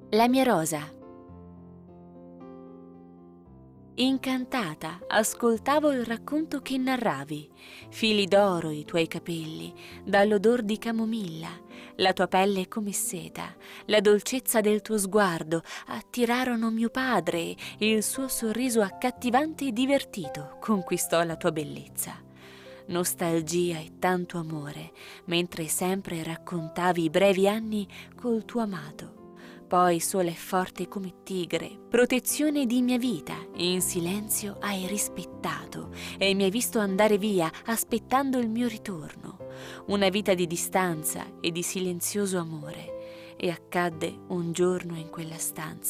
La mia rosa. Incantata, ascoltavo il racconto che narravi. Fili d'oro i tuoi capelli, dall'odor di camomilla, la tua pelle come seta, la dolcezza del tuo sguardo attirarono mio padre e il suo sorriso accattivante e divertito conquistò la tua bellezza. Nostalgia e tanto amore, mentre sempre raccontavi i brevi anni col tuo amato. Poi sola e forte come tigre, protezione di mia vita, in silenzio hai rispettato e mi hai visto andare via aspettando il mio ritorno. Una vita di distanza e di silenzioso amore. E accadde un giorno in quella stanza